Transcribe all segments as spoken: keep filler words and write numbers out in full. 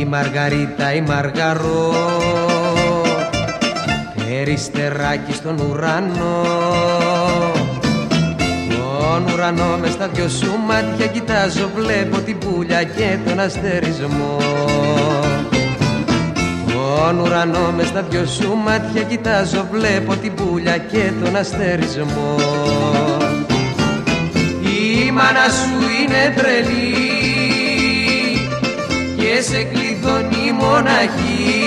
Η Μαργαρίτα η Μαργαρό, περιστεράκι στον ουρανό. Τον ουρανό μες στα δυο σου μάτια κοιτάζω, βλέπω την πουλιά και τον αστερισμό. Τον ουρανό μες στα δυο σου μάτια κοιτάζω, βλέπω την πουλιά και τον αστερισμό. Η μάνα σου είναι τρελή και σε κλειδώνει μοναχή.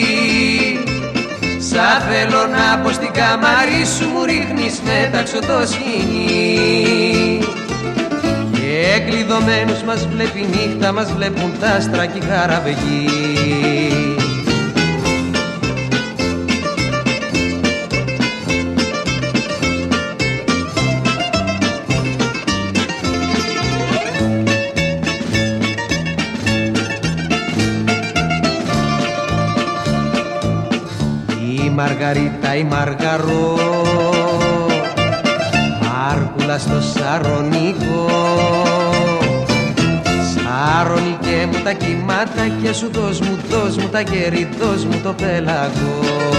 Σα θέλω να πω στην καμάρι σου, μου ρίχνεις μέταξο το σκηνή. Και κλειδωμένους μας βλέπει νύχτα, μας βλέπουν τα άστρα κι οι χαραβεγοί. Η Μαργαρίτα η Μαργαρό, Μάρκουλα στο Σαρονικό. Σαρονικέ μου τα κυματάκια σου, δώσ' μου, δώσ' μου τα κέρι, δώσ' μου το πέλαγο.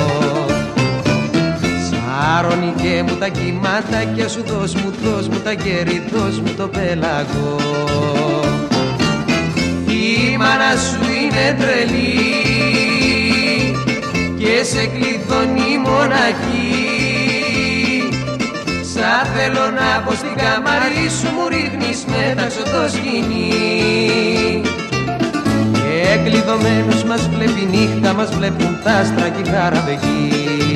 Σαρονικέ μου τα κυματάκια σου, δώσ' μου, δώσ' μου τα κέρι, δώσ' μου το πέλαγο. Η μάνα σου είναι τρελή και σε κλειδώνει μοναχή. Σα θέλω να πω στην καμάρι σου, μου ρίχνεις μέταξο το σκηνή. Και κλειδωμένους μας βλέπει νύχτα, μας βλέπουν τα άστρα κι οι χαραβεγοί.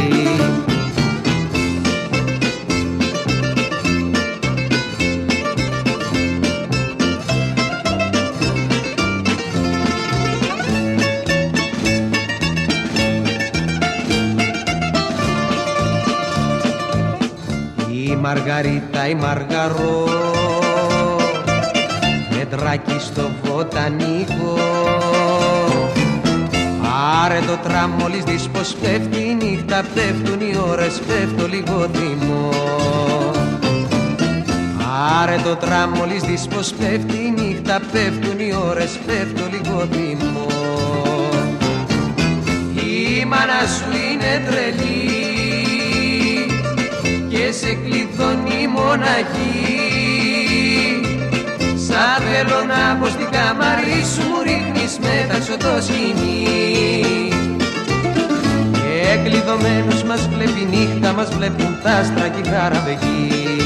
Η Μαργαρίτα η Μαργαρό, μετράκι στο βοτανικό. Πάρε το τραμ μόλις δεις πως πέφτει η νύχτα, πέφτουν οι ώρες, πέφτω λίγο θυμό. Πάρε το τραμ μόλις δεις πως πέφτει η νύχτα, πέφτουν οι ώρες, πέφτω λίγο θυμό. Η μάνα σου είναι τρελή και σε κλειδώνει μοναχή. Σα θέλω να πω στην καμάρι σου, μου ρίχνεις μέταξο το σκηνή. Και κλειδωμένους μας βλέπει νύχτα, μας βλέπουν τα άστρα κι οι χαραβεγοί.